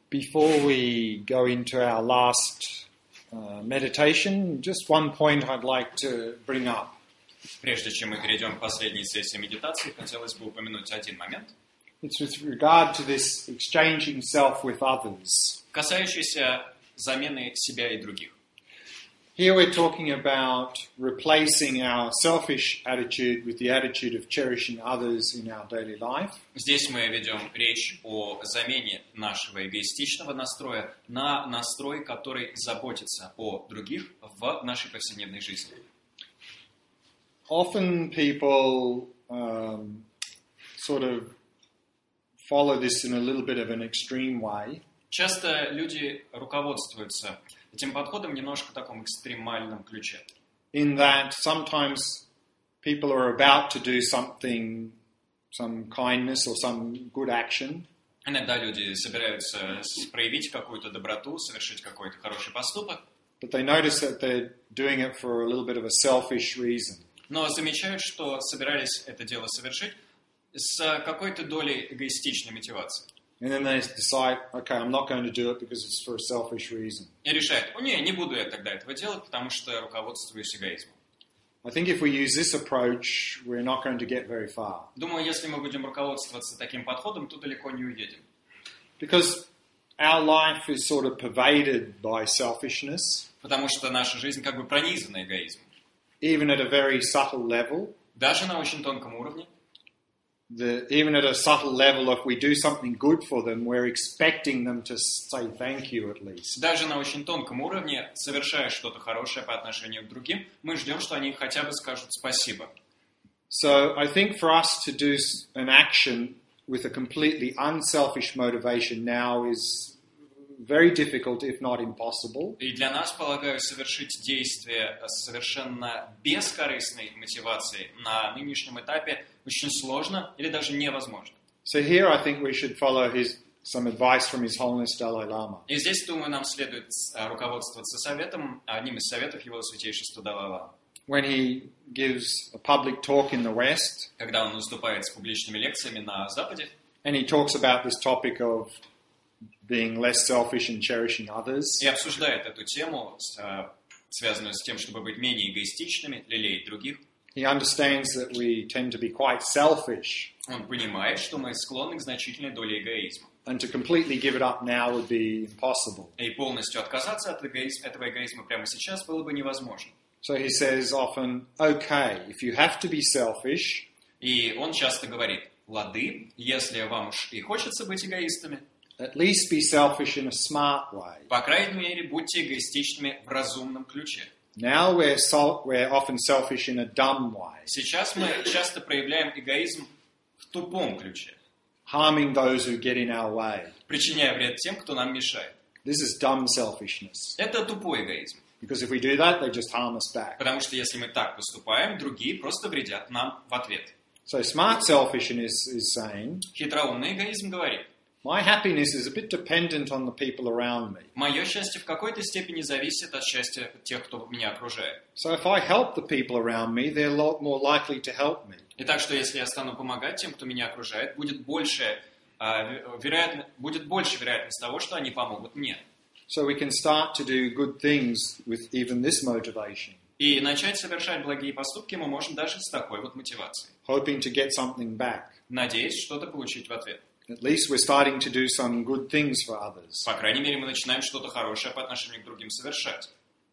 Before we go into our last meditation, just one point I'd like to bring up. Прежде чем мы перейдем к последней сессии медитации, хотелось бы упомянуть один момент. It's with regard to this exchanging self with others. Касающийся замены себя и других. Here we're talking about replacing our selfish attitude with the attitude of cherishing others in our daily life. Здесь мы ведем речь о замене нашего эгоистичного настроя на настрой, который заботится о других в нашей повседневной жизни. Often people sort of follow this in a little bit of an extreme way. Часто люди руководствуются этим подходом немножко в таком экстремальном ключе. In that sometimes people are about to do something, some kindness or some good action. Иногда люди собираются проявить какую-то доброту, совершить какой-то хороший поступок. But they notice that they're doing it for a little bit of a selfish reason. Но замечают, что собирались это дело совершить с какой-то долей эгоистичной мотивации. And then they decide, okay, I'm not going to do it because it's for a selfish reason. И решают, не буду я тогда этого делать, потому что руководствуюсь эгоизмом. I think if we use this approach, we're not going to get very far. Думаю, если мы будем руководствоваться таким подходом, то далеко не уедем. Because our life is sort of pervaded by selfishness. Потому что наша жизнь как бы пронизана эгоизмом. Even at a very subtle level. Даже на очень тонком уровне. Even at a subtle level, if we do something good for them, we're expecting them to say thank you at least. Даже на очень тонком уровне, совершая что-то хорошее по отношению к другим, мы ждем, что они хотя бы скажут спасибо. So I think for us to do an action with a completely unselfish motivation now is very difficult, if not impossible. И для нас, полагаю, совершить действие с совершенно бескорыстной мотивацией на нынешнем этапе очень сложно или даже невозможно. So here I think we should follow some advice from His Holiness Dalai Lama. И здесь, думаю, нам следует руководствоваться одним из советов Его Святейшества Далай-Ламы. When he gives a public talk in the West, когда он выступает с публичными лекциями на Западе, and he talks about this topic of being less selfish and cherishing others. И обсуждает эту тему, связанную с тем, чтобы быть менее эгоистичными, лелеять других. He understands that we tend to be quite selfish. Он понимает, что мы склонны к значительной доле эгоизма. And to completely give it up now would be impossible. И полностью отказаться от этого эгоизма прямо сейчас было бы невозможно. So he says often, okay, if you have to be selfish. И он часто говорит, лады, если вам уж и хочется быть эгоистами, at least be selfish in a smart way. По крайней мере, будьте эгоистичными в разумном ключе. Now we're often selfish in a dumb way. Сейчас мы часто проявляем эгоизм в тупом ключе. Harming those who get in our way. Причиняя вред тем, кто нам мешает. This is dumb selfishness. Это тупой эгоизм. Because if we do that, they just harm us back. Потому что если мы так поступаем, другие просто вредят нам в ответ. So smart selfishness is saying, хитроумный эгоизм говорит, my happiness is a bit dependent on the people around me. Мое счастье в какой-то степени зависит от счастья тех, кто меня окружает. So if I help the people around me, they're a lot more likely to help me. И так что если я стану помогать тем, кто меня окружает, будет больше вероятность того, что они помогут мне. So we can start to do good things with even this motivation. И начать совершать благие поступки мы можем даже с такой вот мотивацией. Hoping to get something back. Надеясь что-то получить в ответ. At least we're starting to do some good things for others. По крайней мере, мы начинаем что-то хорошее по отношению к другим совершать.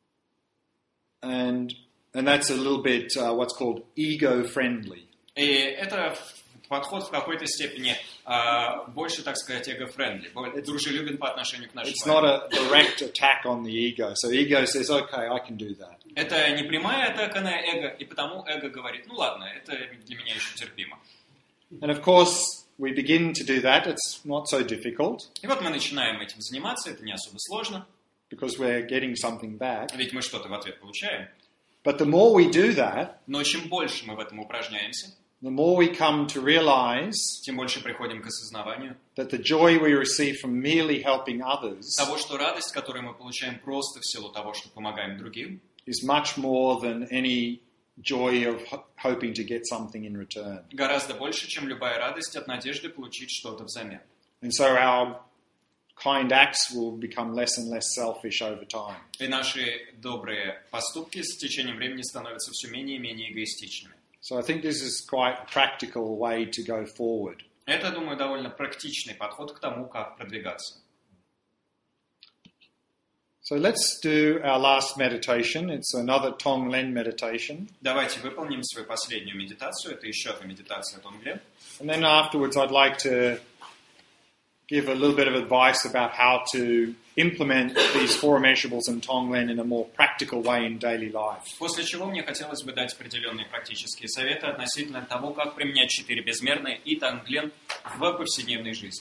And that's a little bit what's called ego-friendly. И это подход в какой-то степени больше, так сказать, эго-френдли, дружелюбен по отношению к нашей It's not a direct attack on the ego. So ego says, okay, I can do that. Это не прямая атака на эго, и потому эго говорит, ладно, это для меня еще терпимо. And of course, we begin to do that. It's not so difficult. И вот мы начинаем этим заниматься, это не особо сложно. Because we're getting something back. Ведь мы что-то в ответ получаем. But the more we do that, но чем больше мы в этом упражняемся, the more we come to realize тем больше приходим к осознаванию that the joy we receive from merely helping others того, что радость, которую мы получаем просто в силу того, что помогаем другим, is much more than any joy of hoping to get something in return. Гораздо больше, чем любая радость от надежды получить что-то взамен. And so kind acts will become less and less selfish over time. И наши добрые поступки с течением времени становятся все менее и менее эгоистичными. So I think this is quite a practical way to go forward. Это, думаю, довольно практичный подход к тому, как продвигаться. So let's do our last meditation. It's another Tonglen meditation. Давайте выполним свою последнюю медитацию. Это еще одна медитация Тонглен. And then afterwards I'd like to give a little bit of advice about how to implement these four immeasurables and Tonglen in a more practical way in daily life. После чего мне хотелось бы дать определенные практические советы относительно того, как применять 4 безмерные и Тонглен в повседневной жизни.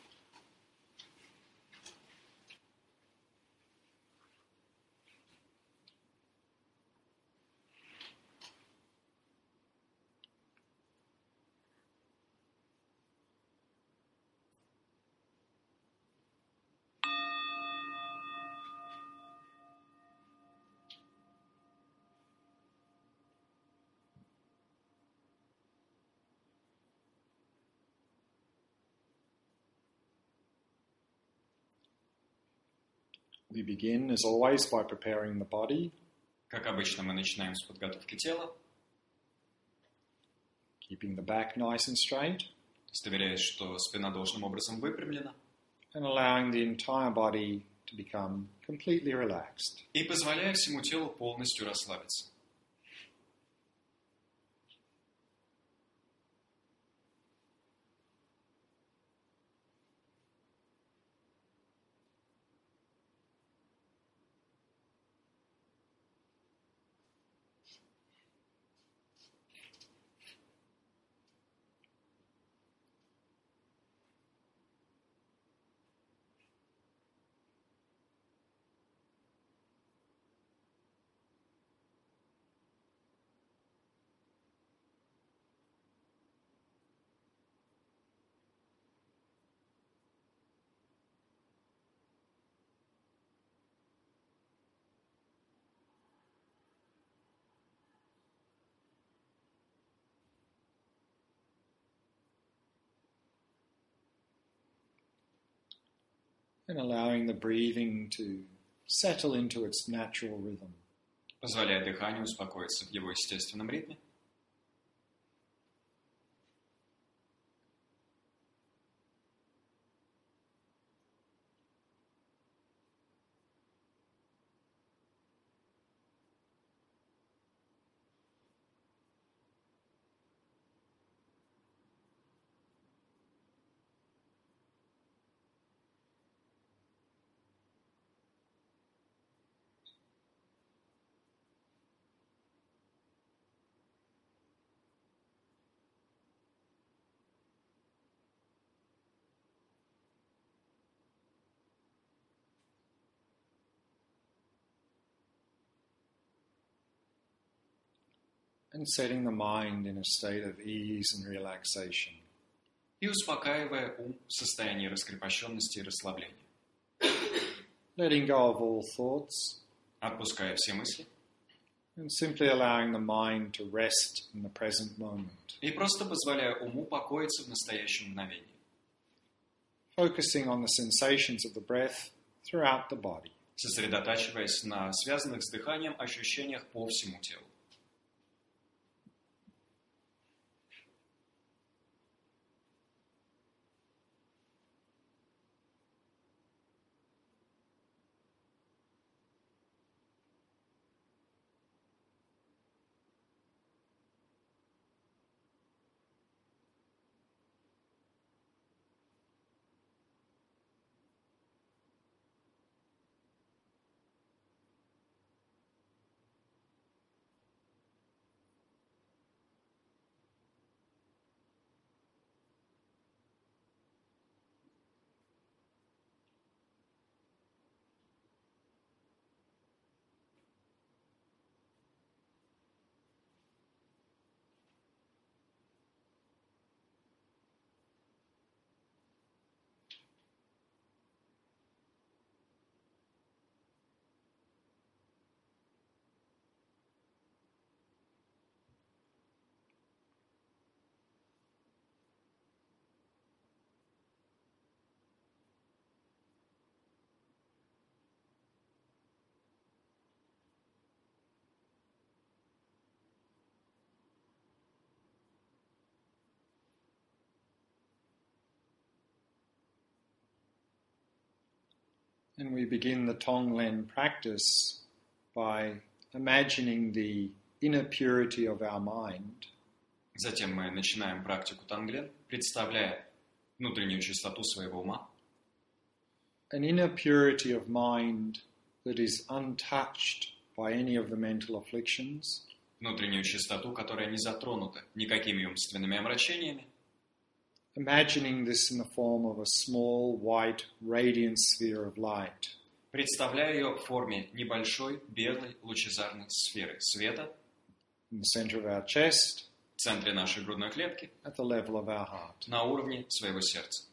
We begin, as always, by preparing the body, Как обычно, мы начинаем с подготовки тела, keeping the back nice and straight, удостоверяясь, что спина должным образом выпрямлена, and allowing the entire body to become completely relaxed. и позволяя всему телу полностью расслабиться. And allowing the breathing to settle into its natural rhythm. Позволяя дыханию успокоиться в его естественном ритме. And setting the mind in a state of ease and relaxation. И успокаивая ум в состоянии раскрепощенности и расслабления. Letting go of all thoughts. Отпуская все мысли. And simply allowing the mind to rest in the present moment. И просто позволяя уму покоиться в настоящем мгновении. Focusing on the sensations of the breath throughout the body. Сосредотачиваясь на связанных с дыханием ощущениях по всему телу. And we begin the Tonglen practice by imagining the inner purity of our mind. Затем мы начинаем практику Тонглен, представляя внутреннюю чистоту своего ума. An inner purity of mind that is untouched by any of the mental afflictions. Внутреннюю чистоту, которая не затронута никакими умственными омрачениями. Imagining this in the form of a small, white, radiant sphere of light. Представляя ее в форме небольшой, белой, лучезарной сферы света In the center of our chest, в центре нашей грудной клетки, at the level of our heart. на уровне своего сердца.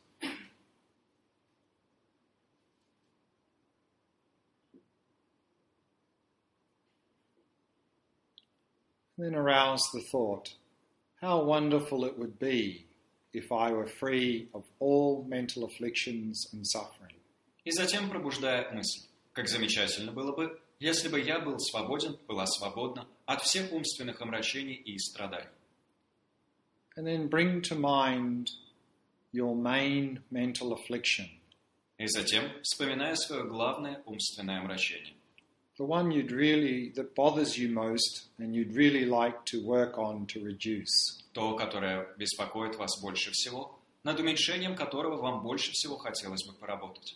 Then arouse the thought, how wonderful it would be if I were free of all mental afflictions and suffering. И затем пробуждая мысль, как замечательно было бы, если бы я был свободен, была свободна от всех умственных омрачений и страданий. And then bring to mind your main mental affliction. И затем, вспоминая свое главное умственное омрачение. The one that bothers you most and you'd really like to work on to reduce. То, которое беспокоит вас больше всего, над уменьшением которого вам больше всего хотелось бы поработать.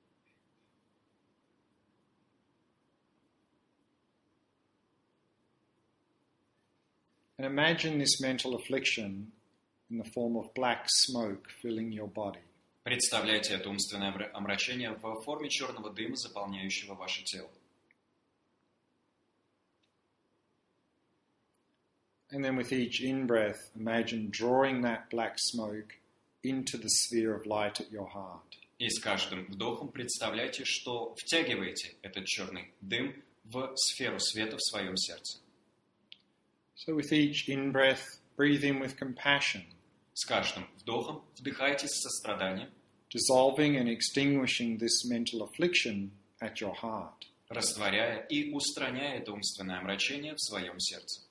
And imagine this mental affliction in the form of black smoke filling your body. Представляйте это умственное омрачение в форме черного дыма, заполняющего ваше тело. And then with each in-breath, imagine drawing that black smoke into the sphere of light at your heart. И с каждым вдохом представляйте, что втягиваете этот черный дым в сферу света в своем сердце. So with each in-breath, breathe in with compassion. С каждым вдохом вдыхайте с состраданием, dissolving and extinguishing this mental affliction at your heart. растворяя и устраняя это умственное омрачение в своем сердце.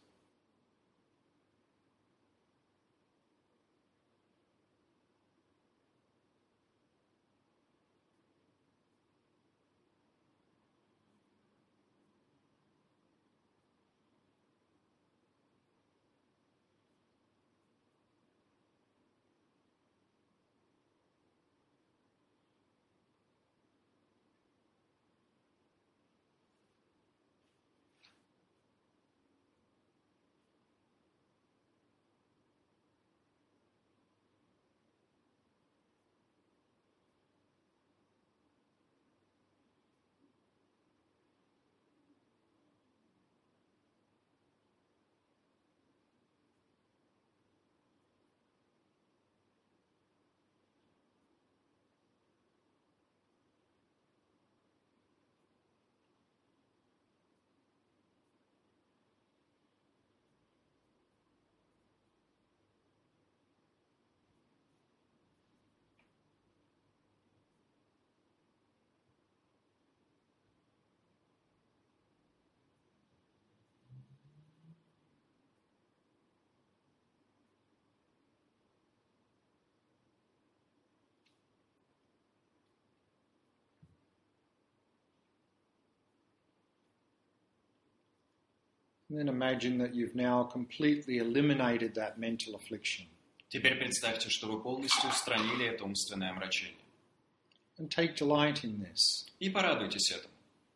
And then imagine that you've now completely eliminated that mental affliction. Теперь представьте, что вы полностью устранили это умственное омрачение. And take delight in this. И порадуйтесь этому.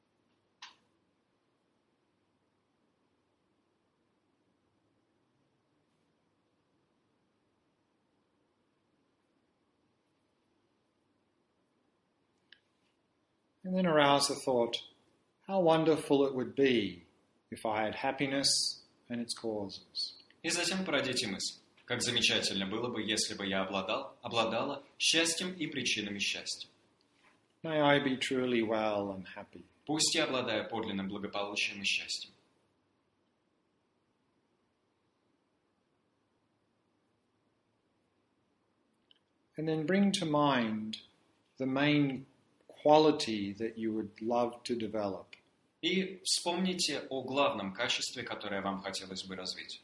And then arouse the thought, how wonderful it would be if I had happiness and its causes. И затем породите мысль, как замечательно было бы, если бы я обладала счастьем и причинами счастья. May I be truly well and happy. Пусть я обладаю подлинным благополучием и счастьем. And then bring to mind the main quality that you would love to develop. И вспомните о главном качестве, которое вам хотелось бы развить.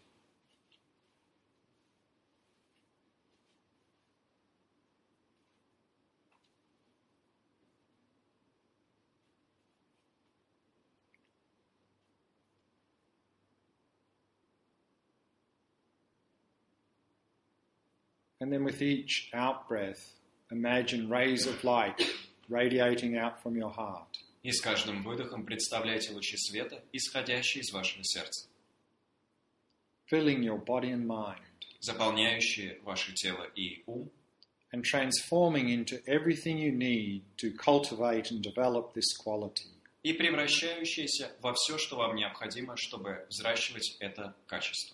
And then with each out-breath, imagine rays of light radiating out from your heart. И с каждым выдохом представляйте лучи света, исходящие из вашего сердца, filling your body and mind, заполняющие ваше тело и ум, and transforming into everything you need to cultivate and develop this quality. и превращающиеся во все, что вам необходимо, чтобы взращивать это качество.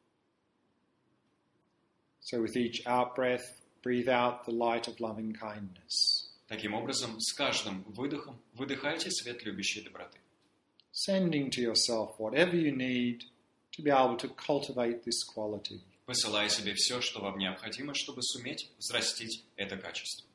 So with each out-breath, breathe out the light of loving kindness. Таким образом, с каждым выдохом выдыхайте свет любящей доброты, Sending to yourself whatever you need to be able to cultivate this quality. посылая себе все, что вам необходимо, чтобы суметь взрастить это качество.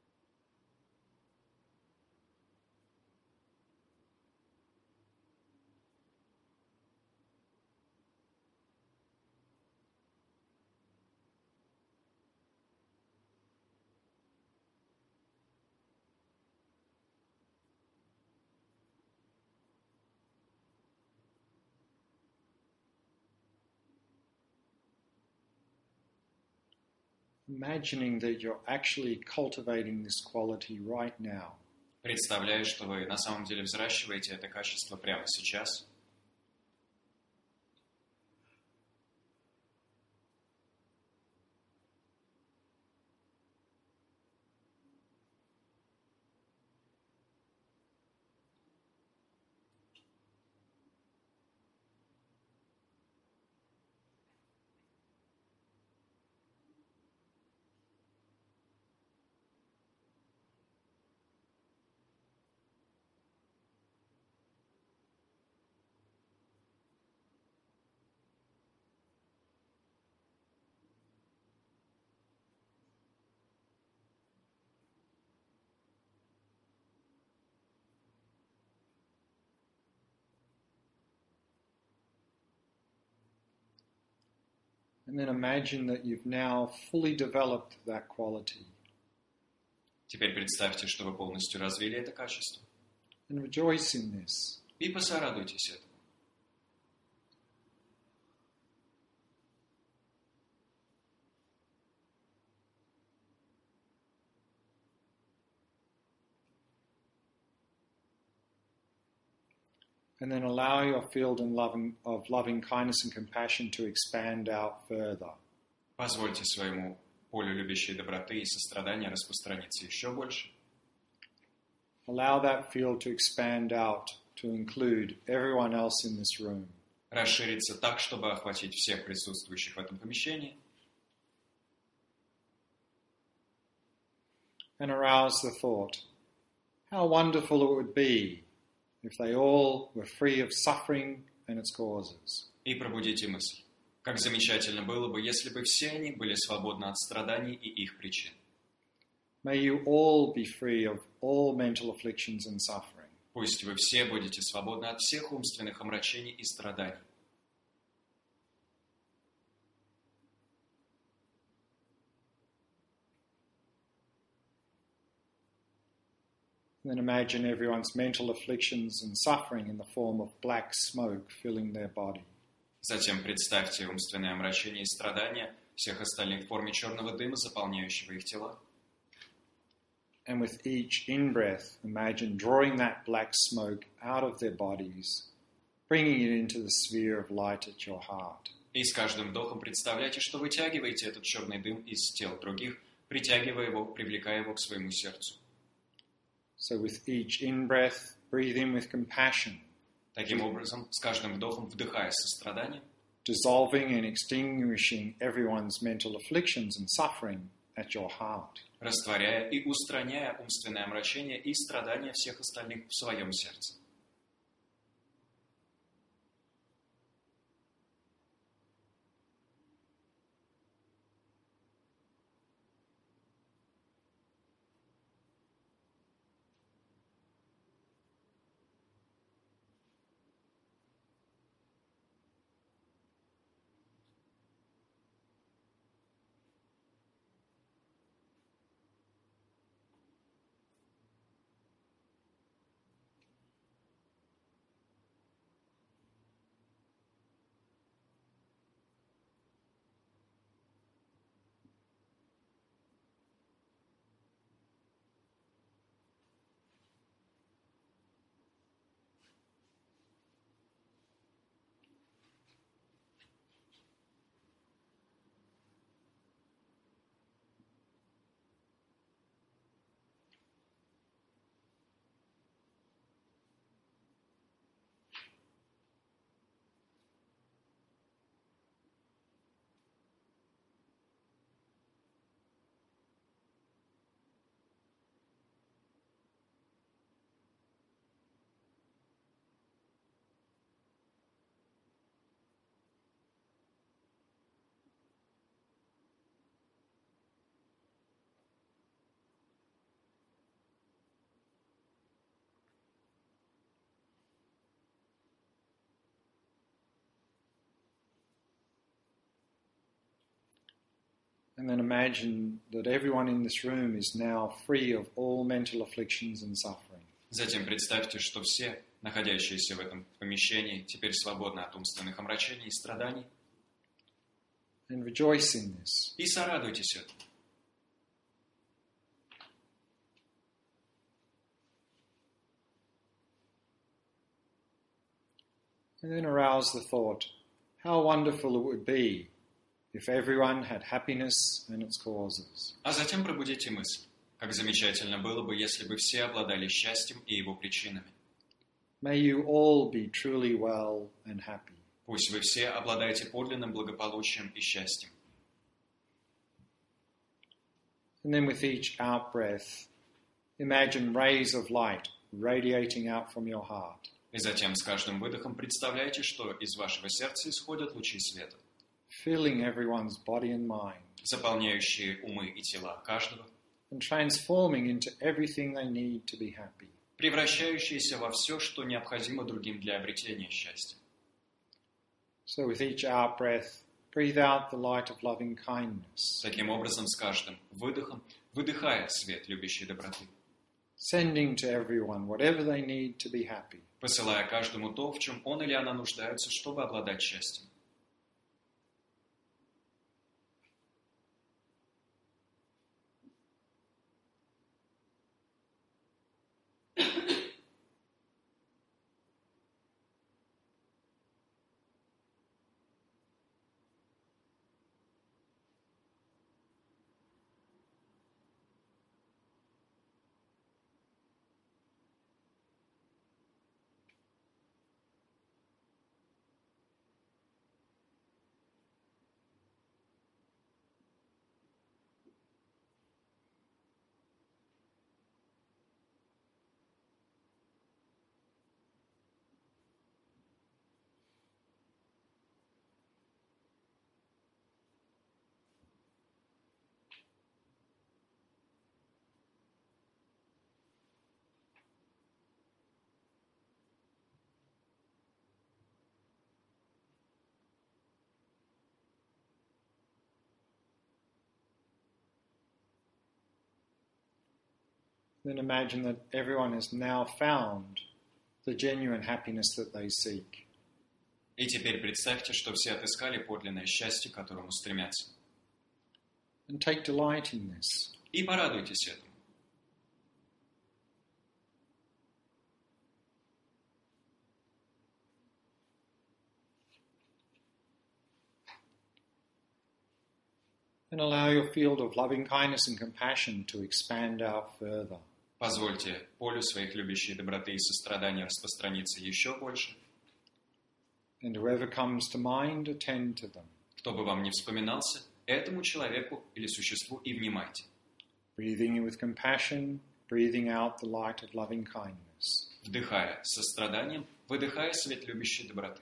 Imagining that you're actually cultivating this quality right now. Представляю, что вы на самом деле взращиваете это качество прямо сейчас. And then imagine that you've now fully developed that quality. Теперь представьте, что вы полностью развили это качество. And rejoice in this. И порадуйтесь этому. And then allow your field of loving kindness and compassion to expand out further. Позвольте своему полю любящей доброты и сострадания распространиться еще больше. Allow that field to expand out to include everyone else in this room. Расшириться так, чтобы охватить всех присутствующих в этом помещении. And arouse the thought, how wonderful it would be if they all were free of suffering and its causes. И пробудите мысль. Как замечательно было бы, если бы все они были свободны от страданий и их причин. May you all be free of all mental afflictions and suffering. Пусть вы все будете свободны от всех умственных омрачений и страданий. And then imagine everyone's mental afflictions and suffering in the form of black smoke filling their body. Затем представьте умственное омрачение и страдания всех остальных в форме черного дыма, заполняющего их тела. And with each in-breath, imagine drawing that black smoke out of their bodies, bringing it into the sphere of light at your heart. И с каждым вдохом представляйте, что вытягиваете этот черный дым из тел других, притягивая его, привлекая его к своему сердцу. So with each in-breath, breathe in with compassion, Таким образом, с каждым вдохом вдыхая сострадание, dissolving and extinguishing everyone's mental afflictions and suffering at your heart. растворяя и устраняя умственное омрачение и страдания всех остальных в своем сердце. And then imagine that everyone in this room is now free of all mental afflictions and suffering. Затем представьте, что все, находящиеся в этом помещении, теперь свободны от умственных омрачений и страданий. And rejoice in this. И сорадуйтесь этому. And then arouse the thought, how wonderful it would be if everyone had happiness and its causes. А затем пробудите мысль. Как замечательно было бы, если бы все обладали счастьем и его причинами. May you all be truly well and happy. Пусть вы все обладаете подлинным благополучием и счастьем. And then with each out-breath, imagine rays of light radiating out from your heart. И затем с каждым выдохом представляйте, что из вашего сердца исходят лучи света, Filling everyone's body and mind, заполняющие умы и тела каждого, and transforming into everything they need to be happy. превращающиеся во все, что необходимо другим для обретения счастья. So with each out-breath, breathe out the light of loving kindness, Таким образом, с каждым выдохом, выдыхая свет любящей доброты, sending to everyone whatever they need to be happy. посылая каждому то, в чем он или она нуждаются, чтобы обладать счастьем. Then imagine that everyone has now found the genuine happiness that they seek. И теперь представьте, что все отыскали подлинное счастье, к которому стремятся. And take delight in this. И порадуйтесь этому. And allow your field of loving kindness and compassion to expand out further. Позвольте полю своих любящей доброты и сострадания распространиться еще больше. And whoever comes to mind, attend to them. Кто бы вам ни вспоминался, этому человеку или существу и внимайте. Breathing in with compassion, breathing out the light of loving kindness. Вдыхая с состраданием, выдыхая свет любящей доброты.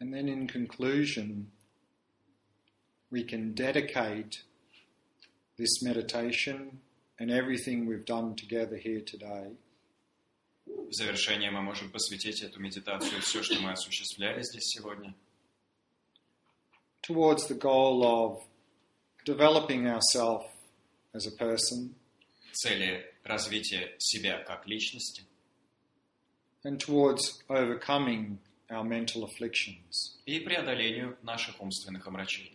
And then in conclusion, we can dedicate this meditation and everything we've done together here today В завершение мы можем посвятить эту медитацию и все, что мы осуществляли здесь сегодня, towards the goal of developing ourselves as a person цели развития себя как личности and towards overcoming our mental afflictions. и преодолению наших умственных омрачений.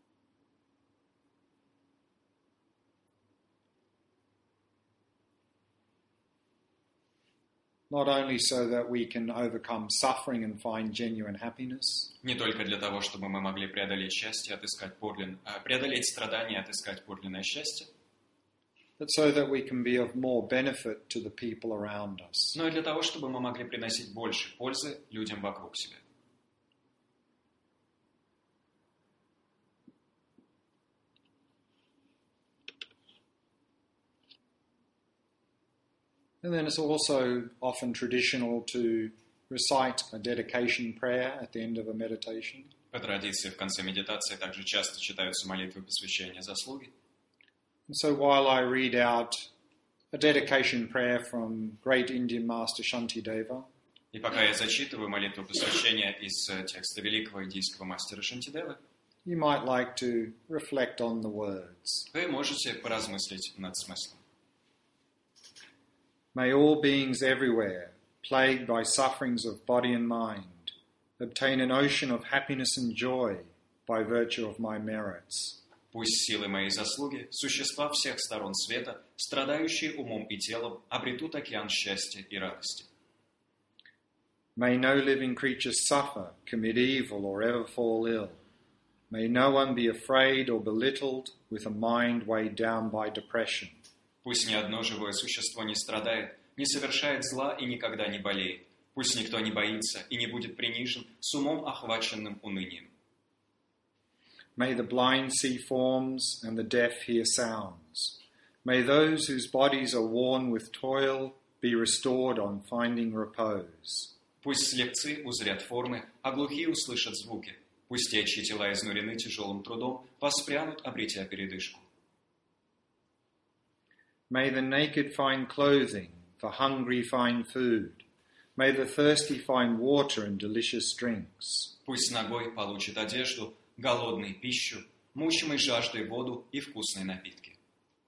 Not only so that we can overcome suffering and find genuine happiness, Не только для того, чтобы мы могли преодолеть счастье, преодолеть страдания, отыскать подлинное счастье, but so that we can be of more benefit to the people around us. но и для того, чтобы мы могли приносить больше пользы людям вокруг себя. And then it's also often traditional to recite a dedication prayer at the end of a meditation. По традиции, в конце медитации также часто читаются молитвы посвящения заслуги. And so while I read out a dedication prayer from great Indian master Shantideva, И пока я зачитываю молитву посвящения из текста великого индийского мастера Шантидевы, you might like to reflect on the words. вы можете поразмыслить над смыслом. May all beings everywhere, plagued by sufferings of body and mind, obtain an ocean of happiness and joy by virtue of my merits. Пусть силы моей заслуги, существа всех сторон света, страдающие умом и телом, обретут океан счастья и радости. May no living creature suffer, commit evil, or ever fall ill. May no one be afraid or belittled with a mind weighed down by depression. Пусть ни одно живое существо не страдает, не совершает зла и никогда не болеет. Пусть никто не боится и не будет принижен с умом, охваченным унынием. May the blind see forms and the deaf hear sounds. May those whose bodies are worn with toil be restored on finding repose. Пусть слепцы узрят формы, а глухие услышат звуки. Пусть те, чьи тела изнурены тяжелым трудом, воспрянут, обретя передышку. May the naked find clothing, the hungry find food. May the thirsty find water and delicious drinks. Пусть нагой получит одежду, голодный пищу, мучимый жаждой воду и вкусные напитки.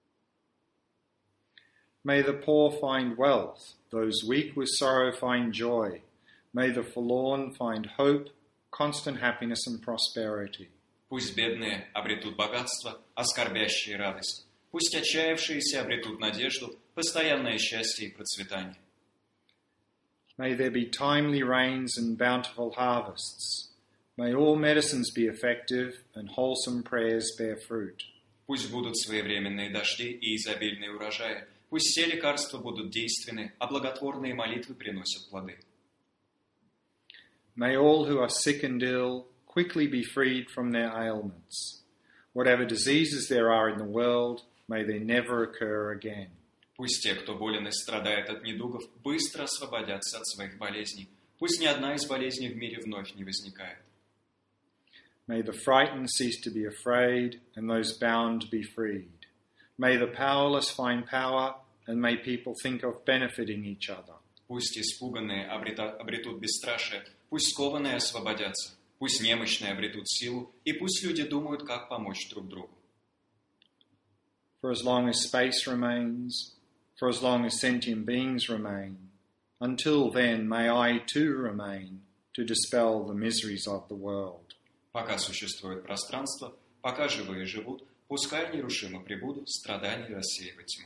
May the poor find wealth, those weak with sorrow find joy. May the forlorn find hope, constant happiness and prosperity. Пусть бедные обретут богатство, а скорбящие радость. Пусть отчаявшиеся обретут надежду, постоянное счастье и процветание. May there be timely rains and bountiful harvests. May all medicines be effective and wholesome prayers bear fruit. Пусть будут своевременные дожди и изобильные урожаи. Пусть все лекарства будут действенны, а благотворные молитвы приносят плоды. May all who are sick and ill quickly be freed from their ailments. Whatever diseases there are in the world, may they never occur again. Пусть те, кто болен и страдает от недугов, быстро освободятся от своих болезней. Пусть ни одна из болезней в мире вновь не возникает. May the frightened cease to be afraid, and those bound be freed. May the powerless find power, and may people think of benefiting each other. Пусть испуганные обретут бесстрашие, пусть скованные освободятся, пусть немощные обретут силу, и пусть люди думают, как помочь друг другу. For as long as space remains, for as long as sentient beings remain, until then may I too remain to dispel the miseries of the world. Пока существует пространство, пока живые живут, пускай нерушимо пребудут страдания рассеивать тьму.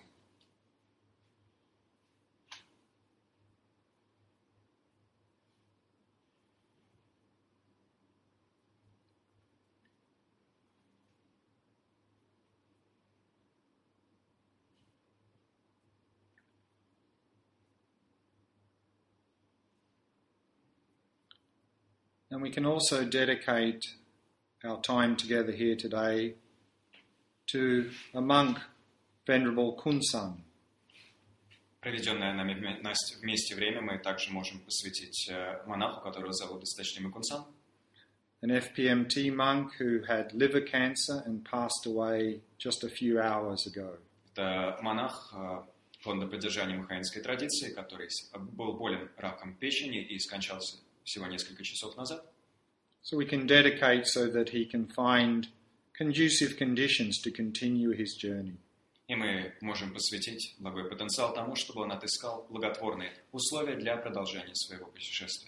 And we can also dedicate our time together here today to a monk, Venerable Kunsan. Проведенное нами вместе время мы также можем посвятить монаху, которого зовут Досточтимый Кунсан. an FPMT monk who had liver cancer and passed away just a few hours ago. Это монах фонда поддержания махаинской традиции, который был болен раком печени и скончался всего несколько часов назад. So we can dedicate so that he can find conducive conditions to continue his journey. И мы можем посвятить благой потенциал тому, чтобы он отыскал благотворные условия для продолжения своего путешествия.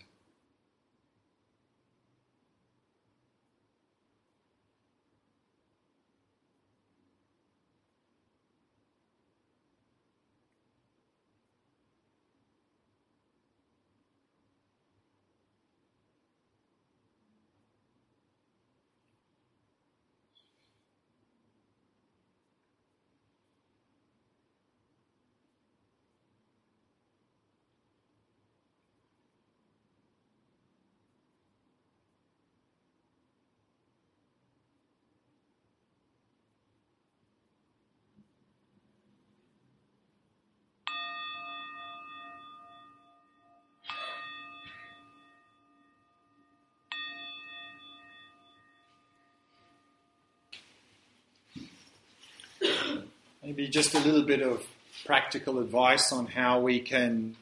Maybe just a little bit of practical advice on how we can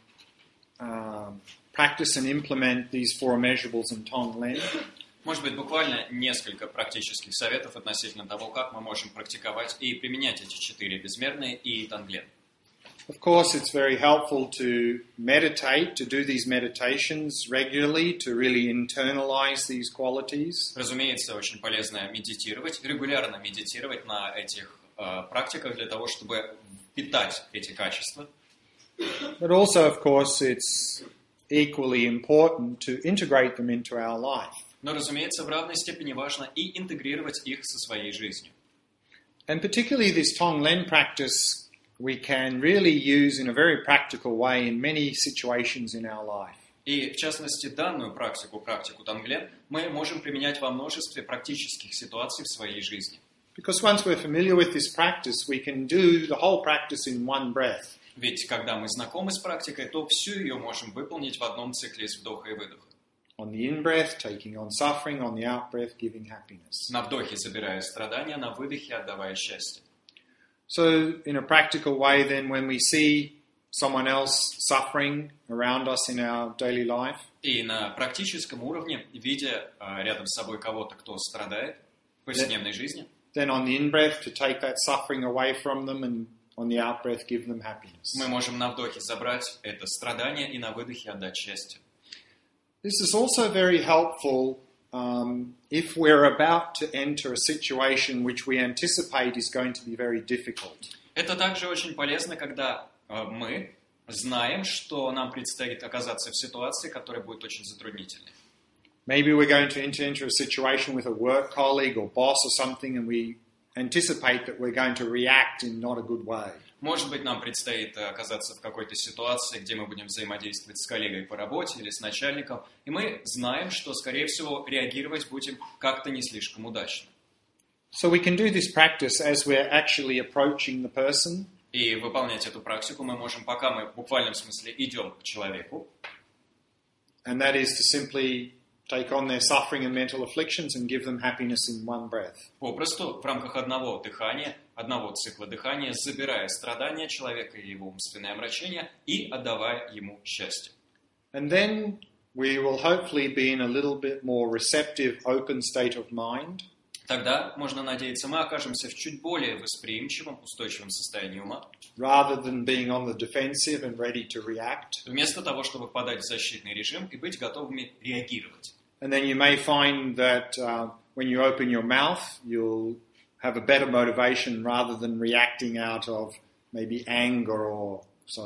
practice and implement these four immeasurables in Tonglen. Может быть, буквально несколько практических советов относительно того, как мы можем практиковать и применять эти 4 безмерные и Тонглен. Of course, it's very helpful to meditate, to do these meditations regularly, to really internalize these qualities. Разумеется, очень полезно медитировать, регулярно медитировать на этих практиках для того, чтобы впитать эти качества. But also, of course, it's equally important to integrate them into our life. Но, разумеется, в равной степени важно и интегрировать их со своей жизнью. And particularly this Tonglen practice we can really use in a very practical way in many situations in our life. И, в частности, данную практику Тонглен, мы можем применять во множестве практических ситуаций в своей жизни. Because once we're familiar with this practice, we can do the whole practice in one breath. Ведь, когда мы знакомы с практикой, то всю ее можем выполнить в одном цикле из вдоха и выдоха. On the in-breath, taking on suffering, on the out-breath, giving happiness. На вдохе забирая страдания, на выдохе отдавая счастье. So, in a practical way, then, when we see someone else suffering around us in our daily life, И на практическом уровне, видя рядом с собой кого-то, кто страдает в повседневной жизни, then on the in-breath, to take that suffering away from them, and on the out-breath, give them happiness. мы можем на вдохе забрать это страдание и на выдохе отдать счастье. This is also very helpful if we're about to enter a situation which we anticipate is going to be very difficult. Это также очень полезно, когда мы знаем, что нам предстоит оказаться в ситуации, которая будет очень затруднительной. Maybe we're going to enter into a situation with a work colleague or boss or something, and we anticipate that we're going to react in not a good way. Может быть, нам предстоит оказаться в какой-то ситуации, где мы будем взаимодействовать с коллегой по работе или с начальником, и мы знаем, что, скорее всего, реагировать будем как-то не слишком удачно. So we can do this practice as we're actually approaching the person. И выполнять эту практику мы можем, пока мы в буквальном смысле идем к человеку. And that is to simply take on their suffering and mental afflictions and give them happiness in one breath. Попросту в рамках одного дыхания, одного цикла дыхания, забирая страдания человека и его умственное омрачение и отдавая ему счастье. And then we will hopefully be in a little bit more receptive, open state of mind. Тогда, можно надеяться, мы окажемся в чуть более восприимчивом, устойчивом состоянии ума. Rather than being on the defensive and ready to react. Вместо того, чтобы впадать в защитный режим и быть готовыми реагировать. And then you may find that when you open your mouth, you'll have a better motivation rather than reacting out of maybe anger or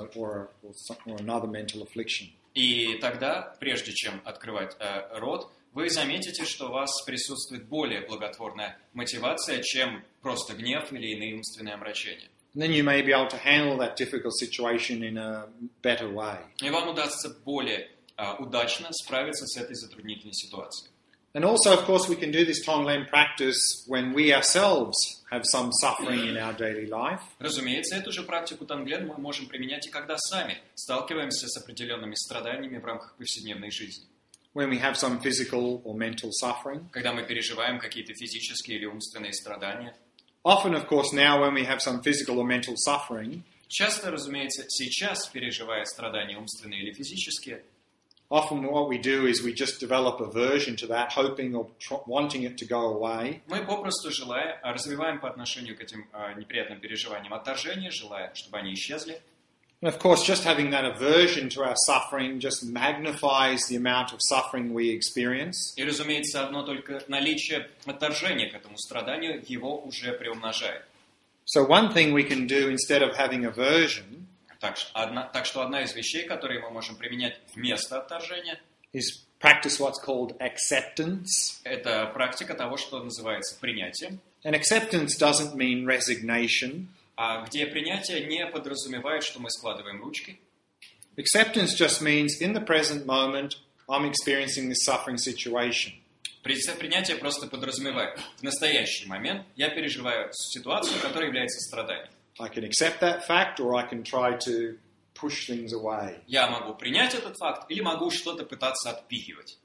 another mental affliction. И тогда, прежде чем открывать рот, вы заметите, что у вас присутствует более благотворная мотивация, чем просто гнев или иные умственные омрачения. And then you may be able to handle that difficult situation in a better way. И вам удастся более удачно справиться с этой затруднительной ситуацией. And also, of course, we can do this Tonglen practice when we ourselves have some suffering in our daily life. Разумеется, эту же практику Тонглен мы можем применять и когда сами сталкиваемся с определенными страданиями в рамках повседневной жизни. when we have some physical or mental suffering. когда мы переживаем какие-то физические или умственные страдания. Often, of course, now when we have some physical or mental suffering, Часто, разумеется, сейчас, переживая страдания умственные или физические, often what we do is we just develop aversion to that, hoping or wanting it to go away. мы попросту развиваем по отношению к этим неприятным переживаниям отторжение, желая, чтобы они исчезли. And of course, just having that aversion to our suffering just magnifies the amount of suffering we experience. И, разумеется, одно только наличие отторжения к этому страданию его уже приумножает. So one thing we can do instead of having aversion Так что одна из вещей, которые мы можем применять вместо отторжения, is practice what's called acceptance. это практика того, что называется принятием. And acceptance doesn't mean resignation. А где принятие не подразумевает, что мы складываем ручки. Acceptance just means in the present moment, I'm experiencing this suffering situation. Принятие просто подразумевает, в настоящий момент я переживаю ситуацию, которая является страданием. I can accept that fact or I can try to push things away. Я могу принять этот факт или могу что-то пытаться отпихивать.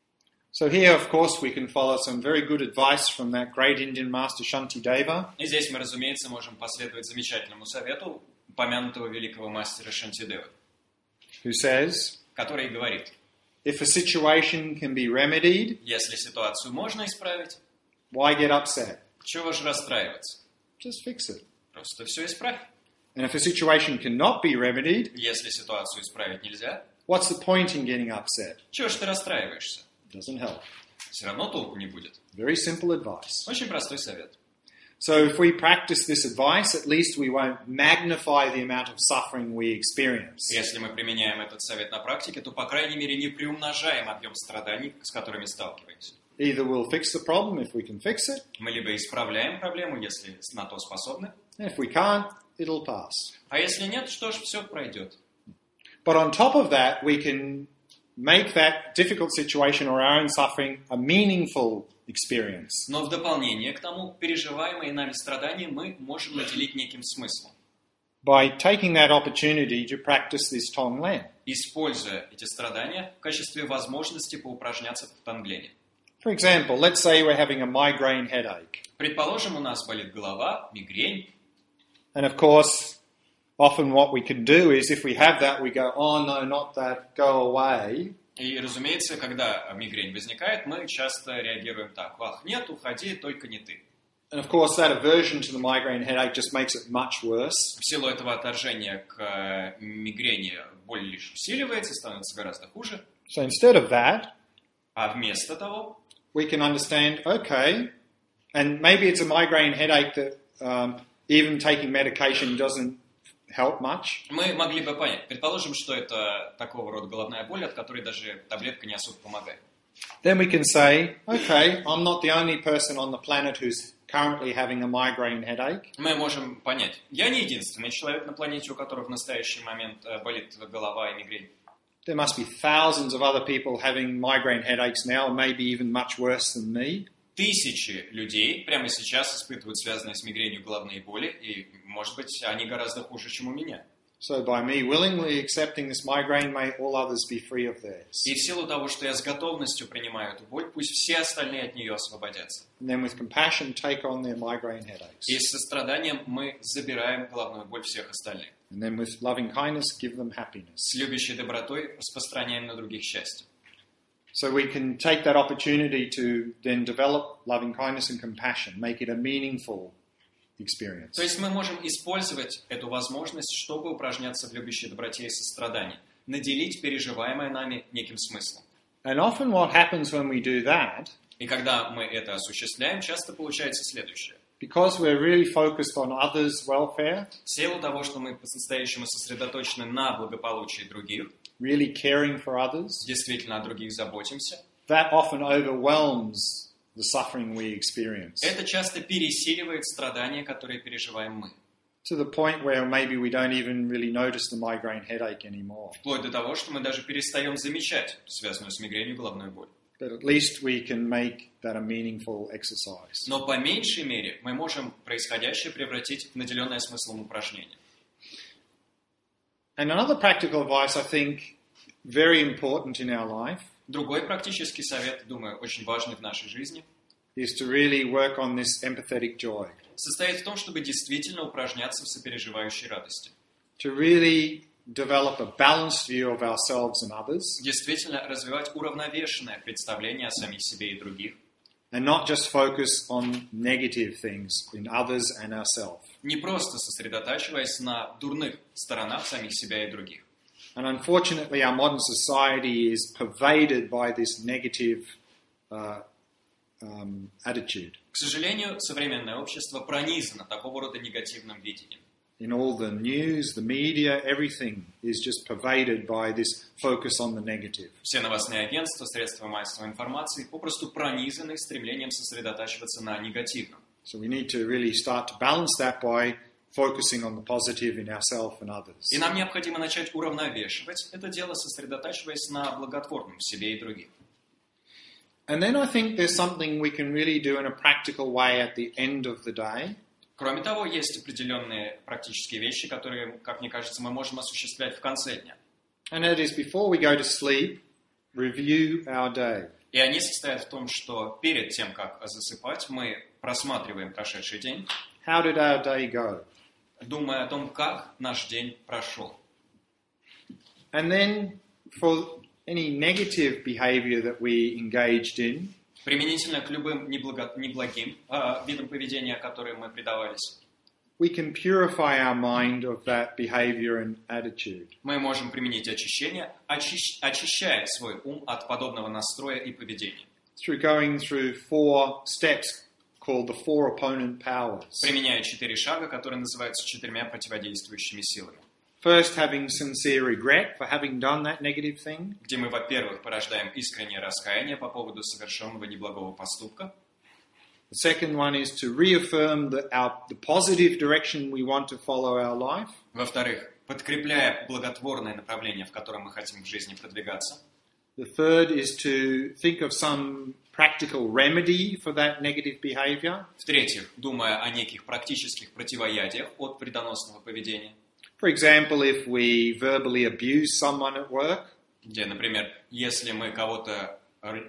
So here, of course, we can follow some very good advice from that great Indian master Shantideva. И здесь мы, разумеется, можем последовать замечательному совету упомянутого великого мастера Шантидевы, Who says, который говорит, if a situation can be remedied, если ситуацию можно исправить, why get upset? чего же расстраиваться? Just fix it. Просто все исправь. And if a situation cannot be remedied, Если ситуацию исправить нельзя, what's the point in getting upset? чего же ты расстраиваешься? Doesn't help. Все равно толку не будет. Very simple advice. Очень простой совет. So if we practice this advice, at least we won't magnify the amount of suffering we experience. Если мы применяем этот совет на практике, то, по крайней мере, не приумножаем объем страданий, с которыми сталкиваемся. Either we'll fix the problem if we can fix it, Мы либо исправляем проблему, если на то способны, and if we can't, it'll pass. а если нет, что ж, все пройдет. But on top of that, we can make that difficult situation or our own suffering a meaningful experience. Но в дополнение к тому, переживаемые нами страдания мы можем наделить неким смыслом, By taking that opportunity to practice this Tonglen. используя эти страдания в качестве возможности поупражняться в танглене. For example, let's say we're having a migraine headache. Предположим, у нас болит голова, мигрень, And of course, often what we can do is if we have that, we go, oh no, not that, go away. и, разумеется, когда мигрень возникает, мы часто реагируем так: «Ах, нет, уходи, только не ты». And of course, that aversion to the migraine headache just makes it much worse. В силу этого отторжения к мигрени боль лишь усиливается, становится гораздо хуже. So instead of that, А вместо того, we can understand, okay, and maybe it's a migraine headache that even taking medication doesn't help much. мы могли бы понять, предположим, что это такого рода головная боль, от которой даже таблетка не особо помогает. Then we can say, okay, I'm not the only person on the planet who's currently having a migraine headache. Мы можем понять, я не единственный человек на планете, у которого в настоящий момент болит голова и мигрень. There must be thousands of other people having migraine headaches now, and maybe even much worse than me. Тысячи людей прямо сейчас испытывают связанные с мигренью головные боли, и, может быть, они гораздо хуже, чем у меня. So by me willingly accepting this migraine, may all others be free of theirs. И в силу того, что я с готовностью принимаю эту боль, пусть все остальные от нее освободятся. And then with compassion, take on their migraine headaches. И с состраданием мы забираем головную боль всех остальных. And then with loving kindness, give them happiness. С любящей добротой распространяем на других счастье. So we can take that opportunity to then develop loving kindness and compassion, make it a meaningful experience. То есть мы можем использовать эту возможность, чтобы упражняться в любящей доброте и сострадании, наделить переживаемое нами неким смыслом. And often what happens when we do that, И когда мы это осуществляем, часто получается следующее. because we're really focused on others' welfare, В силу того, что мы по-настоящему сосредоточены на благополучии других, really caring for others, действительно о других заботимся, that often overwhelms the suffering we experience это часто пересиливает страдания, которые переживаем мы. to the point where maybe we don't even really notice the migraine headache anymore. Вплоть до того, что мы даже перестаем замечать связанную с мигренью головную боль. But at least we can make that a meaningful exercise. Но по меньшей мере мы можем происходящее превратить в наделенное смыслом упражнение. And another practical advice I think very important in our life Другой практический совет, думаю, очень важный в нашей жизни, is to really work on this empathetic joy. состоит в том, чтобы действительно упражняться в сопереживающей радости. To really develop a balanced view of ourselves and others, Действительно развивать уравновешенное представление о самих себе и других. and not just focus on negative things in others and ourselves. Не просто сосредотачиваясь на дурных сторонах самих себя и других. And unfortunately, our modern society is pervaded by this negative attitude. К сожалению, современное общество пронизано такого рода негативным видением. In all the news, the media, everything is just pervaded by this focus on the negative. Все новостные агентства, средства массовой информации попросту пронизаны стремлением сосредотачиваться на негативном. So we need to really start to balance that by focusing on the positive in ourselves and others. И нам необходимо начать уравновешивать это дело, сосредотачиваясь на благотворном в себе и других. And then I think there's something we can really do in a practical way at the end of the day. Кроме того, есть определенные практические вещи, которые, как мне кажется, мы можем осуществлять в конце дня. And that is before we go to sleep, review our day. И они состоят в том, что перед тем, как засыпать, мы просматриваем прошедший день, How did our day go? думая о том, как наш день прошел. And then for any negative behavior that we engaged in, Применительно к любым неблагим видам поведения, которым мы предавались, we can purify our mind of that behavior and attitude. мы можем применить очищение, очищая свой ум от подобного настроя и поведения. Through going through 4 steps called the 4 opponent powers. Применяя 4 шага, которые называются 4 противодействующими силами. First, having sincere regret for having done that negative thing. Где мы, во-первых, порождаем искреннее раскаяние по поводу совершенного неблагого поступка. The second one is to reaffirm the positive direction we want to follow our life. Во-вторых, подкрепляя благотворное направление, в котором мы хотим в жизни продвигаться. The third is to think of some practical remedy for that negative behavior. В-третьих, думая о неких практических противоядиях от вредоносного поведения. For example, if we verbally abuse someone at work, Где, например, если мы кого-то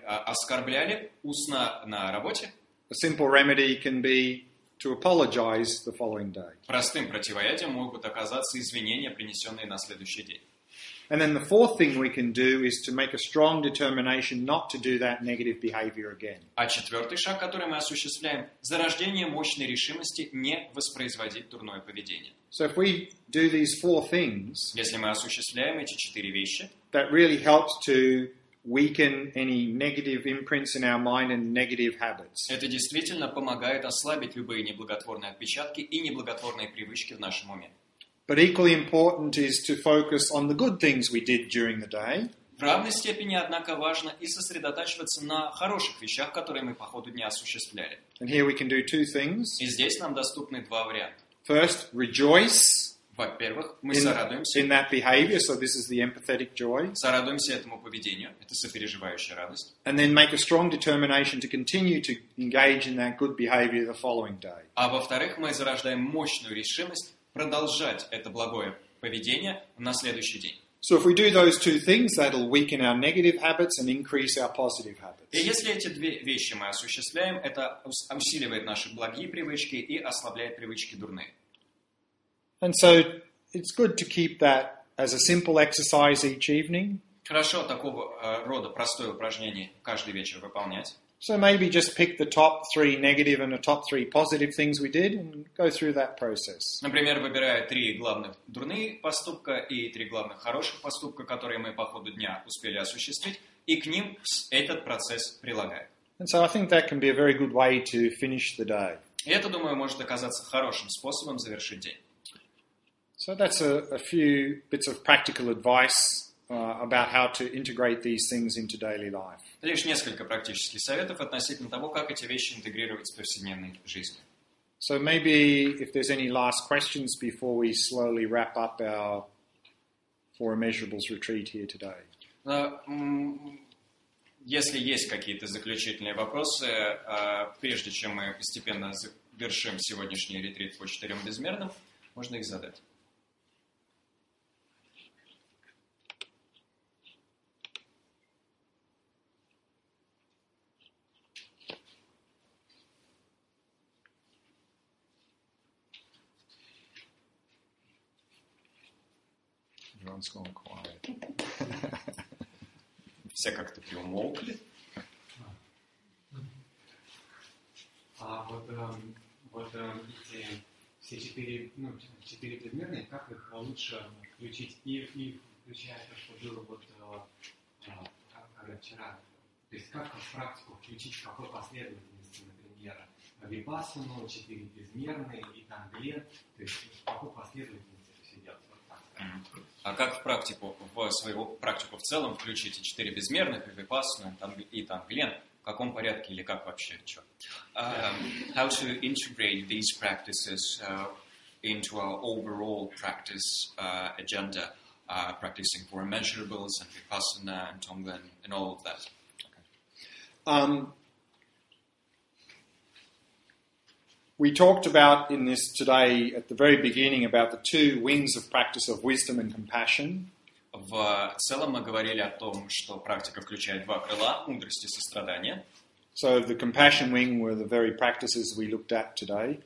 оскорбляли устно на работе, a simple remedy can be to apologize the following day. простым противоядием могут оказаться извинения, принесенные на следующий день. And then the fourth thing we can do is to make a strong determination not to do that negative behavior again. А четвертый шаг, который мы осуществляем, зарождение мощной решимости не воспроизводить дурное поведение. So if we do these 4 things, Если мы осуществляем эти 4 вещи, that really helps to weaken any negative imprints in our mind and negative habits. это действительно помогает ослабить любые неблаготворные отпечатки и неблаготворные привычки в нашем уме. But equally important is to focus on the good things we did during the day. В равной степени, однако, важно и сосредотачиваться на хороших вещах, которые мы по ходу дня осуществляли. And here we can do 2 things. И здесь нам доступны 2 варианта. First, rejoice Во-первых, мы in сорадуемся that behavior. So this is the empathetic joy. сорадуемся этому поведению, это сопереживающая радость. And then make a strong determination to continue to engage in that good behavior the following day. А во-вторых, мы зарождаем мощную решимость продолжать это благое поведение на следующий день. So if we do those 2 things, that'll weaken our negative habits and increase our positive habits. И если эти 2 вещи мы осуществляем, это усиливает наши благие привычки и ослабляет привычки дурные. And so it's good to keep that as a simple exercise each evening. Хорошо такого рода простое упражнение каждый вечер выполнять. So maybe just pick the top 3 negative and the top 3 positive things we did and go through that process. Например, выбирая 3 главных дурные поступка и 3 главных хороших поступка, которые мы по ходу дня успели осуществить, и к ним этот процесс прилагаем. And so I think that can be a very good way to finish the day. И это, думаю, может оказаться хорошим способом завершить день. So that's a few bits of practical advice about how to integrate these things into daily life. Лишь несколько практических советов относительно того, как эти вещи интегрировать в повседневной жизни. So maybe if there's any last questions before we slowly wrap up our 4 Immeasurables retreat here today. Если есть какие-то заключительные вопросы, прежде чем мы постепенно завершим сегодняшний ретрит по 4 безмерным, можно их задать. Everyone's gone quiet. Все как-то приумолкли. Эти все четыре предметные, как их лучше включить и включая то, что было вчера. То есть как в практику включить, в какой последовательности, например, випассану, 4 безмерные и танглен, то есть в какой последовательности это все делать. А как в свою практику в целом включить и 4 безмерных, и випассану, и танглен? В каком порядке или как вообще? How to integrate these practices into our overall practice agenda, practicing for immeasurables and vipassana and tonglen and all of that. We talked about in this today at the very beginning about the two wings of practice of wisdom and compassion. В целом мы говорили о том, что практика включает два крыла: мудрости и сострадания. So the compassion wing were the very practices we looked at today.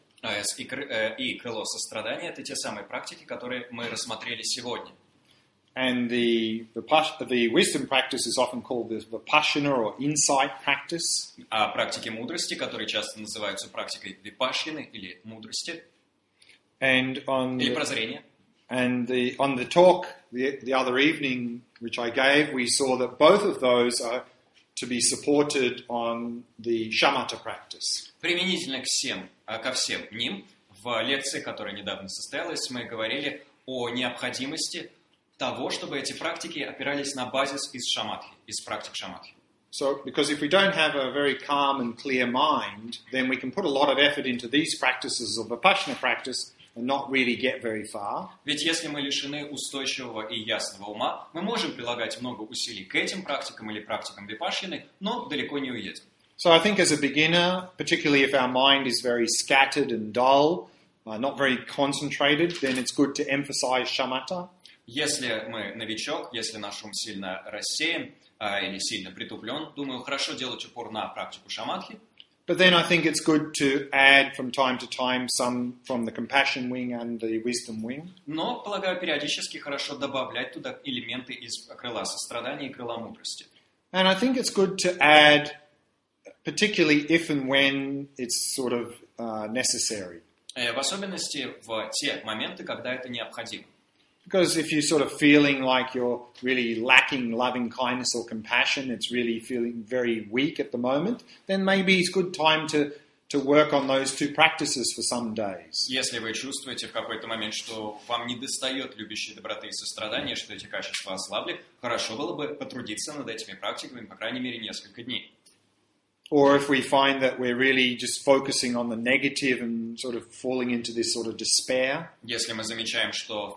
И крыло сострадания — это те самые практики, которые мы рассмотрели сегодня. And the wisdom practice is often called the vipassana or insight practice. А практики мудрости, которые часто называются практикой випашшины или мудрости, или прозрения. And on the talk the other evening, which I gave, we saw that both of those are to be supported on the shamatha practice. Применительно ко всем ним, в лекции, которая недавно состоялась, мы говорили о необходимости того, чтобы эти практики опирались на базис из практик шаматхи. So, because if we don't have a very calm and clear mind, then we can put a lot of effort into these practices of vipassana practice and not really get very far. Ведь если мы лишены устойчивого и ясного ума, мы можем прилагать много усилий к этим практикам или практикам випашшины, но далеко не уедем. So I think as a beginner, particularly if our mind is very scattered and dull, not very concentrated, then it's good to emphasize shamatha. Если мы новичок, если наш ум сильно рассеян или сильно притуплен, думаю, хорошо делать упор на практику шаматхи. But then I think it's good to add from time to time some from the compassion wing and the wisdom wing. Но, полагаю, периодически хорошо добавлять туда элементы из крыла сострадания и крыла мудрости. And I think it's good to add, particularly if and when it's sort of necessary. В особенности в те моменты, когда это необходимо. Because if you're sort of feeling like you're really lacking loving kindness or compassion, it's really feeling very weak at the moment, then maybe it's good time to work on those two practices for some days. Если вы чувствуете в какой-то момент, что вам недостает любящей доброты и сострадания, что эти качества ослабли, хорошо было бы потрудиться над этими практиками, по крайней мере, несколько дней. Or if we find that we're really just focusing on the negative and sort of falling into this sort of despair. Если мы замечаем, что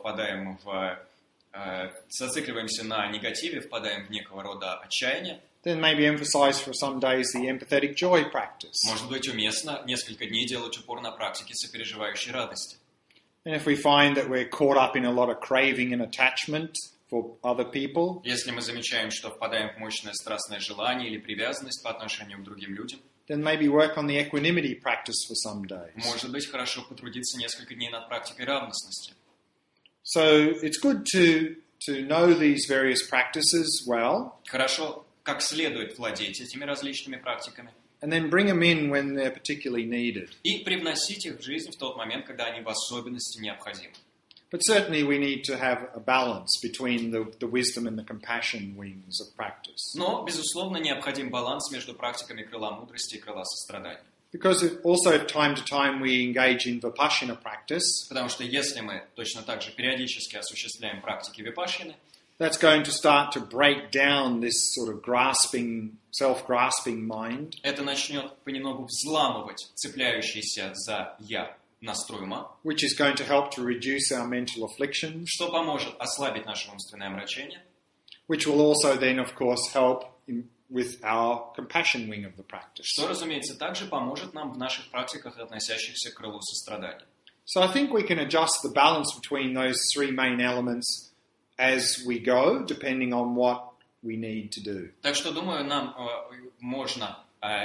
зацикливаемся на негативе, впадаем в некого рода отчаяние, then maybe emphasize for some days the empathetic joy practice. Может быть, уместно несколько дней делать упор на практике сопереживающей радости. And if we find that we're caught up in a lot of craving and attachment for other people, если мы замечаем, что впадаем в мощное страстное желание или привязанность по отношению к другим людям, then maybe work on the equanimity practice for some days. Может быть, хорошо потрудиться несколько дней над практикой равностности. So it's good to know these various practices well. Хорошо, как следует владеть этими различными практиками. And then bring them in when they're particularly needed. И привносить их в жизнь в тот момент, когда они в особенности необходимы. But certainly we need to have a balance between the wisdom and the compassion wings of practice. Но, безусловно, необходим баланс между практиками крыла мудрости и крыла сострадания. Because also time to time we engage in vipassana practice, Потому что если мы точно так же периодически осуществляем практики випашшины, that's going to start to break down this sort of self-grasping mind. Это начнет понемногу взламывать цепляющийся за «я» настрой ума, which is going to help to reduce our mental afflictions, что поможет ослабить наше умственное омрачение, which will also then, of course, help with our compassion wing of the practice. Что, разумеется, также поможет нам в наших практиках, относящихся к крылу сострадания. So I think we can adjust the balance between those three main elements as we go, depending on what we need to do. Так что, думаю, нам можно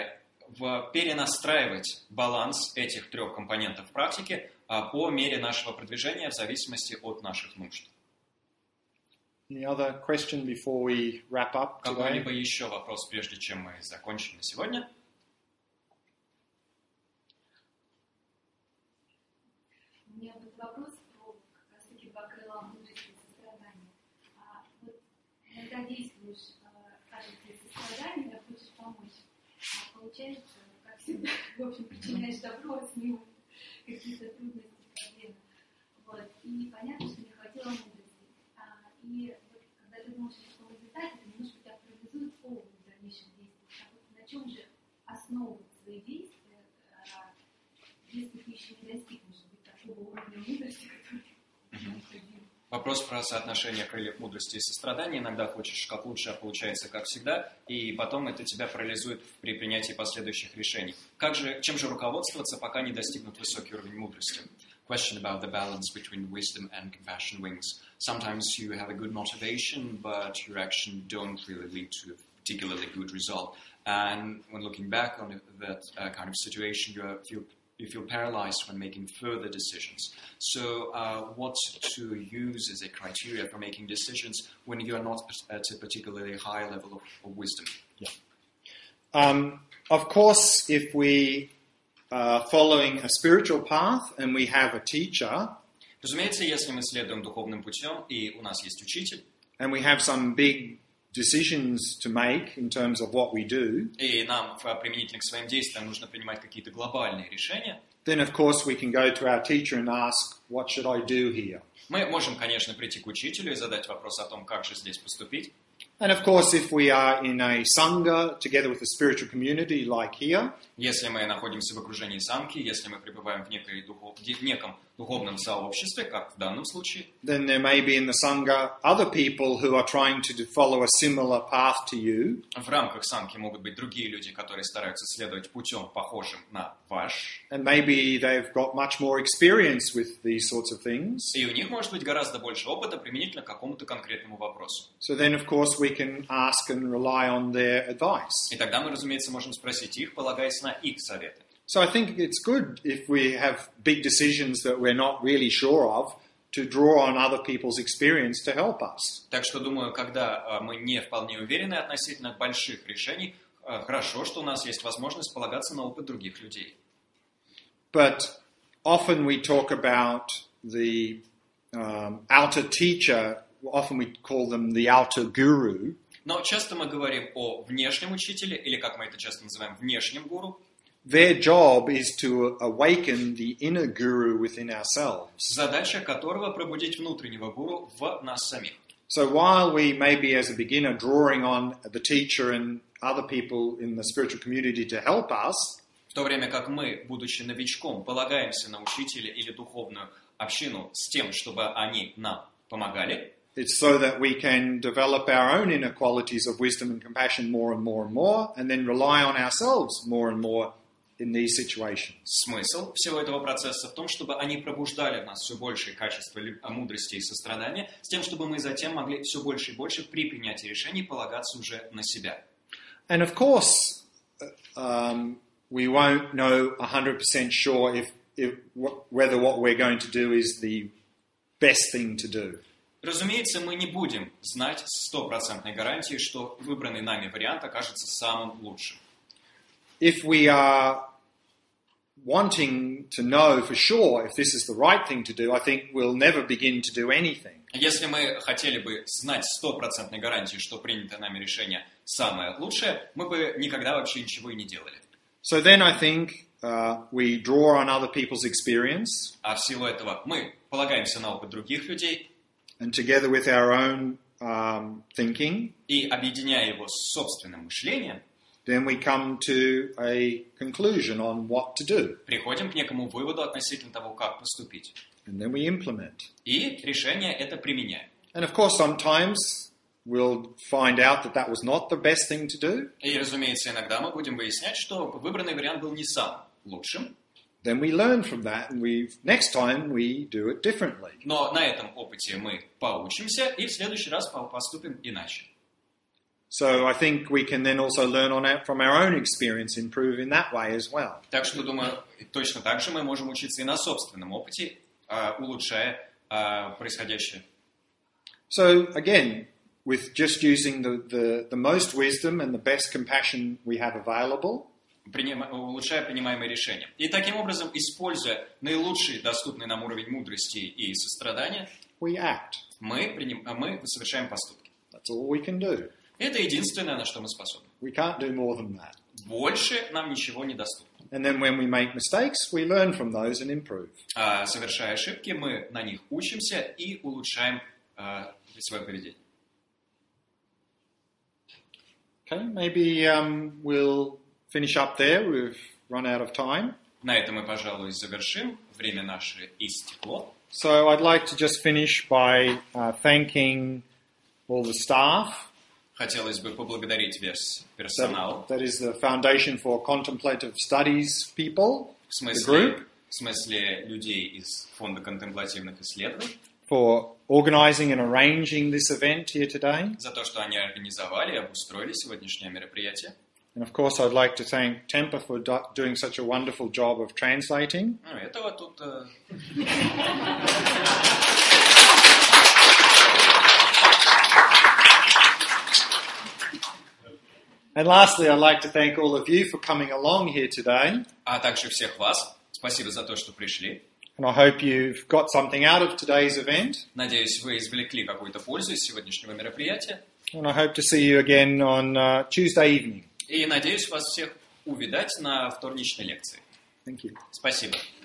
перенастраивать баланс этих трех компонентов практики по мере нашего продвижения в зависимости от наших нужд. Any other question before we wrap up today? Какой-либо еще вопрос, прежде чем мы закончим на сегодня? У меня вот вопрос про как раз-таки два крыла мудрости и сострадания. Вот иногда действуешь, кажется, из сострадания, да, хочешь помочь, а получается, как всегда, в общем, причиняешь добро, а с ним какие-то трудности, проблемы. Вот. И понятно, что не хватило мудрости. И вот, когда ты думаешь о таком результате, это немножко тебя парализует повод в дальнейших действиях. А вот на чем же основывать свои действия, если ты еще не достиг, может быть, такого уровня мудрости, который необходим? Вопрос про соотношение крыльев мудрости и сострадания. Иногда хочешь как лучше, а получается как всегда, и потом это тебя парализует при принятии последующих решений. Чем же руководствоваться, пока не достигнут высокий уровень мудрости? Question about the balance between wisdom and compassion wings. Sometimes you have a good motivation, but your action don't really lead to a particularly good result. And when looking back on that kind of situation, you feel paralyzed when making further decisions. So what to use as a criteria for making decisions when you are not at a particularly high level of wisdom? Yeah. Of course, if we are following a spiritual path and we have a teacher, разумеется, если мы следуем духовным путем и у нас есть учитель, and we have some big decisions to make in terms of what we do, и нам применительно к своим действиям нужно принимать какие-то глобальные решения, then of course we can go to our teacher and ask, what should I do here? мы можем, конечно, прийти к учителю и задать вопрос о том, как же здесь поступить. And of course, if we are in a sangha together with a spiritual community like here, если мы находимся в окружении самки, если мы пребываем в неком духовном сообществе, как в данном случае, then there may be in the sangha other people who are trying to follow a similar path to you. В рамках самки могут быть другие люди, которые стараются следовать путем, похожим на ваш. And maybe they've got much more experience with these sorts of things. И у них может быть гораздо больше опыта применительно к какому-то конкретному вопросу. So then, of course, we can ask and rely on their advice. И тогда мы, разумеется, можем спросить их, полагаясь на их советы. So I think it's good if we have big decisions that we're not really sure of to draw on other people's experience to help us. Так что, думаю, когда мы не вполне уверены относительно больших решений, хорошо, что у нас есть возможность полагаться на опыт других людей. But often we talk about the outer teacher, often we call them the outer guru. Но часто мы говорим о внешнем учителе, или как мы это часто называем, внешнем гуру. Their job is to awaken the inner guru within ourselves. Задача которого пробудить внутреннего гуру в нас самих. So while we may be as a beginner drawing on the teacher and other people in the spiritual community to help us, в то время как мы, будучи новичком, полагаемся на учителя или духовную общину с тем, чтобы они нам помогали, it's so that we can develop our own inner qualities of wisdom and compassion more and more and more, and then rely on ourselves more and more in these situations. Смысл всего этого процесса в том, чтобы они пробуждали в нас все большее качество мудрости и сострадания, с тем, чтобы мы затем могли все больше и больше при принятии решений полагаться уже на себя. And of course, we won't know 100% sure whether what we're going to do is the best thing to do. Разумеется, мы не будем знать с стопроцентной гарантией, что выбранный нами вариант окажется самым лучшим. If we are wanting to know for sure if this is the right thing to do, I think we'll never begin to do anything. Если мы хотели бы знать с стопроцентной гарантией, что принятое нами решение самое лучшее, мы бы никогда вообще ничего и не делали. So then I think we draw on other people's experience. А в силу этого мы полагаемся на опыт других людей. And together with our own thinking, и объединяя его с собственным мышлением, then we come to a conclusion on what to do. Приходим к некому выводу относительно того, как поступить. And then we implement. И решение это применяем. And of course, sometimes we'll find out that that was not the best thing to do. И, разумеется, иногда мы будем выяснять, что выбранный вариант был не самым лучшим. Then we learn from that, and next time we do it differently. Но на этом опыте мы поучимся и в следующий раз поступим иначе. So I think we can then also learn from our own experience, improve in that way as well. Так что, думаю, точно так же мы можем учиться и на собственном опыте, улучшая происходящее. So again, with just using the most wisdom and the best compassion we have available, улучшая принимаемые решения. И таким образом, используя наилучший доступный нам уровень мудрости и сострадания, we act. мы совершаем поступки. That's all we can do. Это единственное, на что мы способны. We can't do more than that. Больше нам ничего не доступно. And then when we make mistakes, we learn from those and improve. А совершая ошибки, мы на них учимся и улучшаем свое поведение. Okay, maybe we'll finish up there. We've run out of time. На этом мы, пожалуй, завершим. Время наше истекло. So I'd like to just finish by thanking all the staff. Хотелось бы поблагодарить весь персонал. That is the Foundation for Contemplative Studies people, В the group, смысле людей из Фонда контемплативных исследований. for organising and arranging this event here today. За то, что они организовали и обустроили сегодняшнее мероприятие. And of course I'd like to thank Tempa for doing such a wonderful job of translating. Ну, этого тут... And lastly, I'd like to thank all of you for coming along here today. А также всех вас. Спасибо за то, что пришли. And I hope you've got something out of today's event. Надеюсь, вы извлекли какую-то пользу из сегодняшнего мероприятия. And I hope to see you again on Tuesday evening. И надеюсь вас всех увидать на вторничной лекции. Thank you. Спасибо.